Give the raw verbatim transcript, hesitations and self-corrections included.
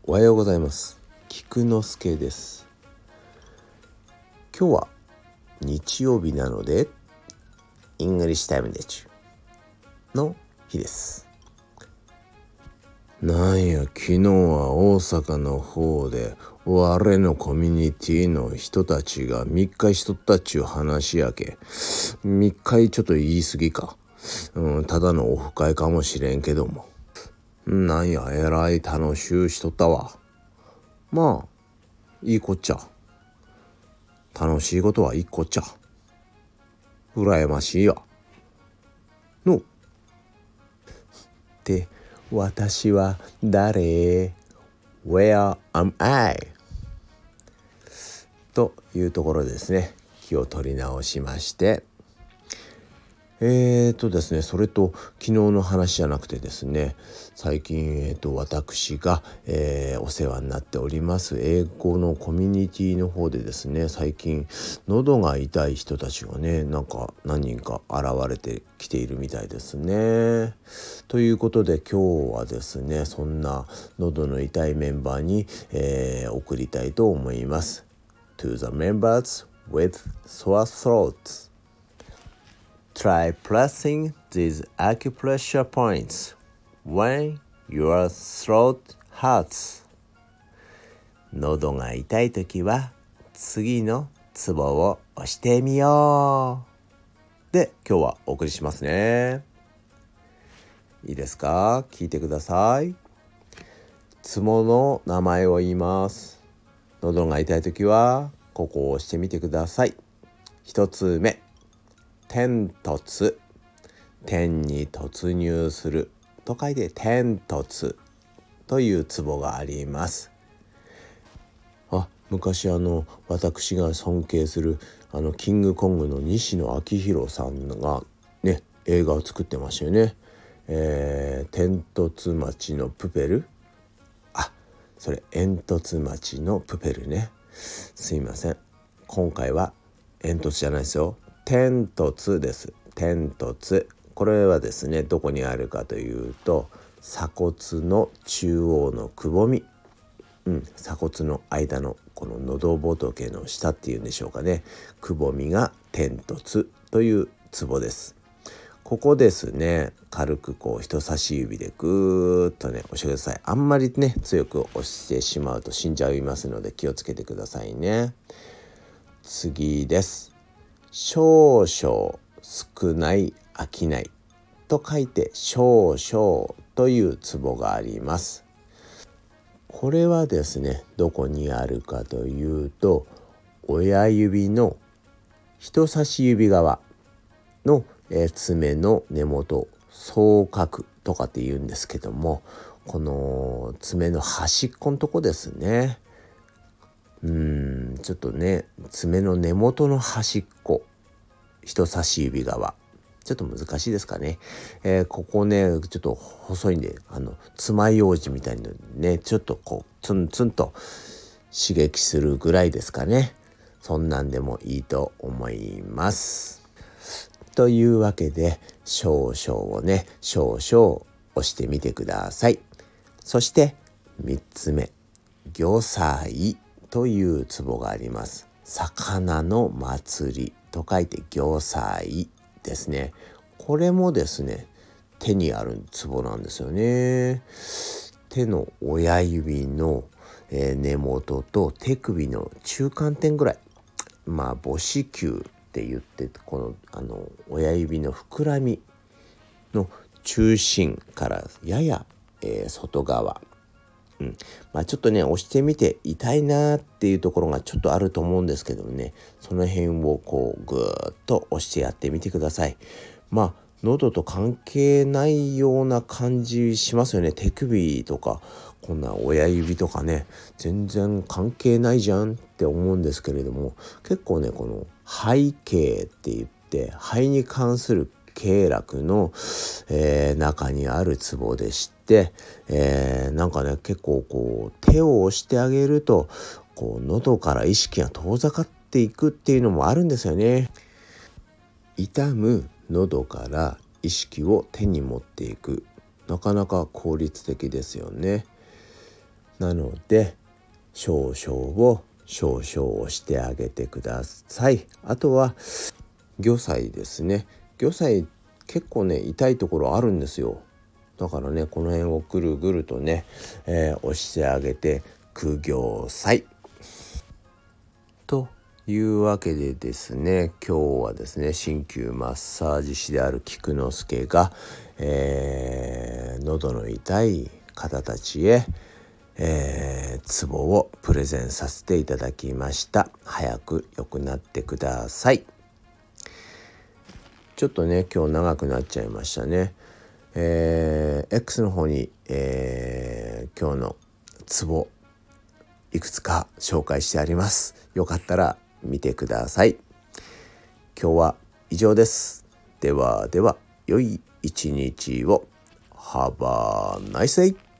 おはようございます。菊之助です。今日は日曜日なのでイングリッシュタイムでちゅの日です。なんや昨日は大阪の方で我のコミュニティの人たちが密会しとったっちゅう話やけ。密会ちょっと言い過ぎか、うん、ただのオフ会かもしれんけども、なんやえらい楽しゅうしとったわ。まあいいこっちゃ、楽しいことはいいこっちゃ、羨ましいやのって私は誰 Where am I というところですね。気を取り直しましてえーとですねそれと昨日の話じゃなくてですね、最近、えーと私が、えーお世話になっております英語のコミュニティの方でですね、最近喉が痛い人たちがねなんか何人か現れてきているみたいですね。ということで今日はですね、そんな喉の痛いメンバーに、えー送りたいと思います。 To the members with sore throats.Try pressing these acupressure points when your throat hurts. 喉が痛いときは次のツボを押してみよう。で、今日はお送りしますね。いいですか？聞いてください。ツボの名前を言います。喉が痛いときはここを押してみてください。一つ目、天突。天に突入すると書いて天突というツボがあります。あ、昔あの私が尊敬するあのキングコングの西野昭弘さんがね映画を作ってましたよね。えー、天突町のプペル、あ、それ煙突町のプペルね。すいません、今回は煙突じゃないですよ、天突です。天突、これはですねどこにあるかというと鎖骨の中央のくぼみ、うん、鎖骨の間のこの喉仏の下っていうんでしょうかね、くぼみが天突というツボです。ここですね、軽くこう人差し指でぐーっとね押してください。あんまりね強く押してしまうと死んじゃいますので気をつけてくださいね。次です。少々少ない飽きないと書いて少々というツボがあります。これはですねどこにあるかというと親指の人差し指側の、えー、爪の根元、双角とかって言うんですけども、この爪の端っこのとこですね。うーんちょっとね爪の根元の端っこ、人差し指側ちょっと難しいですかね、えー、ここねちょっと細いんであの爪楊枝みたいにねちょっとこうツンツンと刺激するぐらいですかね。そんなんでもいいと思います。というわけで少々をね少々押してみてください。そしてみっつめ、魚菜というツボがあります。魚の祭りと書いて魚菜ですね。これもですね手にあるツボなんですよね。手の親指の、えー、根元と手首の中間点ぐらい、まあ母指球って言ってこのあの親指の膨らみの中心からやや、えー、外側、うんまあ、ちょっとね押してみて痛いなっていうところがちょっとあると思うんですけどもね、その辺をこうぐーっと押してやってみてください。まあ喉と関係ないような感じしますよね。手首とかこんな親指とかね全然関係ないじゃんって思うんですけれども、結構ねこの肺経って言って肺に関する経絡の、えー、中にあるツボでして、えー、なんかね結構こう手を押してあげるとこう喉から意識が遠ざかっていくっていうのもあるんですよね。痛む喉から意識を手に持っていく、なかなか効率的ですよね。 なので少々を少々押してあげてください。あとは魚菜ですね。魚菜結構ね痛いところあるんですよ。だからねこの辺をぐるぐるとね、えー、押してあげて苦行菜というわけでですね、今日はですね鍼灸マッサージ師である菊之助が、えー、喉の痛い方たちへ、えー、ツボをプレゼンさせていただきました。早く良くなってください。ちょっとね今日長くなっちゃいましたね。えー、X の方に、えー、今日のツボいくつか紹介してあります。よかったら見てください。今日は以上です。ではでは良い一日を。Have a nice day!